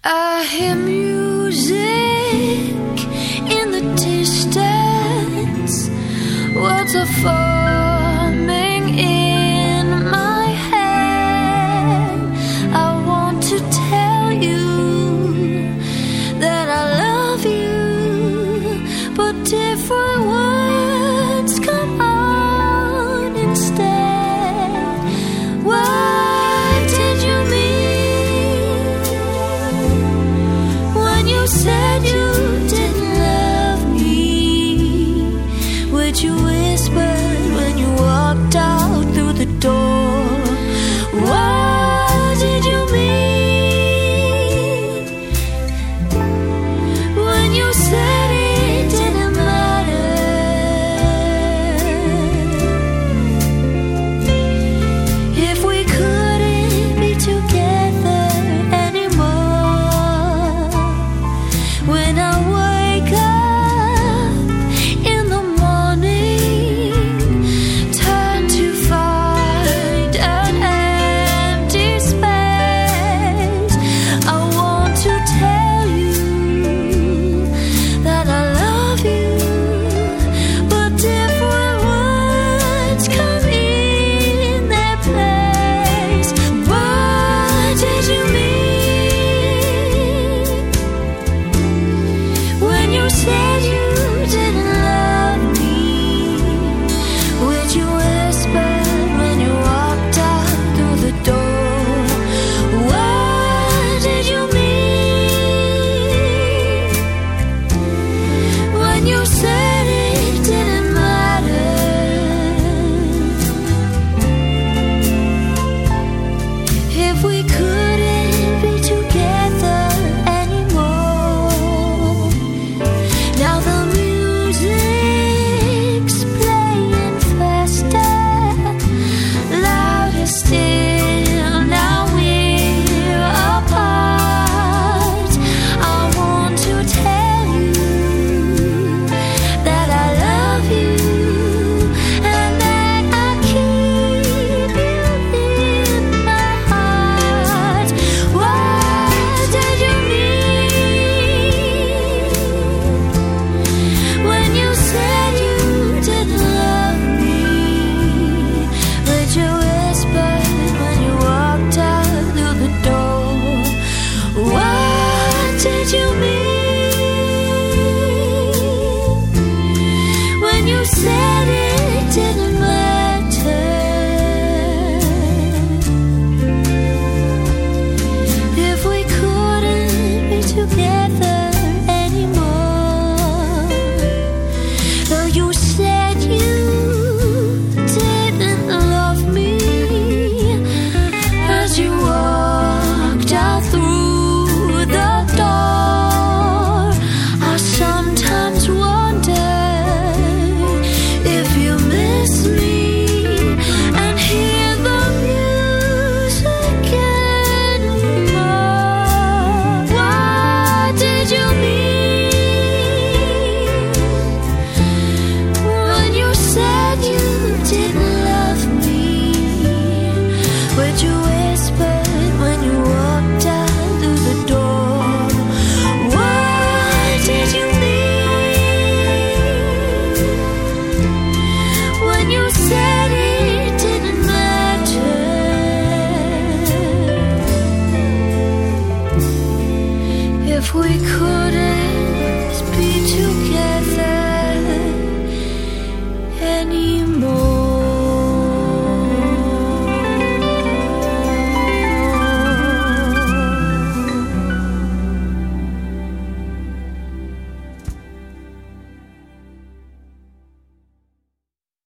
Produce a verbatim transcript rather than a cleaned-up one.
I hear music in the distance. Words are forming in my head. I want to tell you that I love you, but different words come out instead. What did you mean when you said you didn't love me? Would you whisper when you walked out through the door? What did you mean when you said it didn't matter? If we couldn't be together anymore, when I wake up in the morning, turn to find an empty space, I want to tell you that I love you, but different words come in their place. What did you mean when you said you didn't love me? Would you whisper when you walked out through the door? What did you mean when you said it didn't matter? If we couldn't be together anymore, now the music's playing faster, louder still, now we're apart. I want to tell you that I love you and that I keep you in my heart. What did you mean when you said you didn't love me? Would you whisper when you walked out through the door? What did you mean when you said it didn't matter? If we couldn't be together anymore, though you said you didn't love me, as you walked out through the door, I sometimes wonder if you miss me and hear the music anymore. What did you mean when you said you didn't love me? Would you whisper when you walked out through the door? What did you mean when you said it didn't matter? If we couldn't be together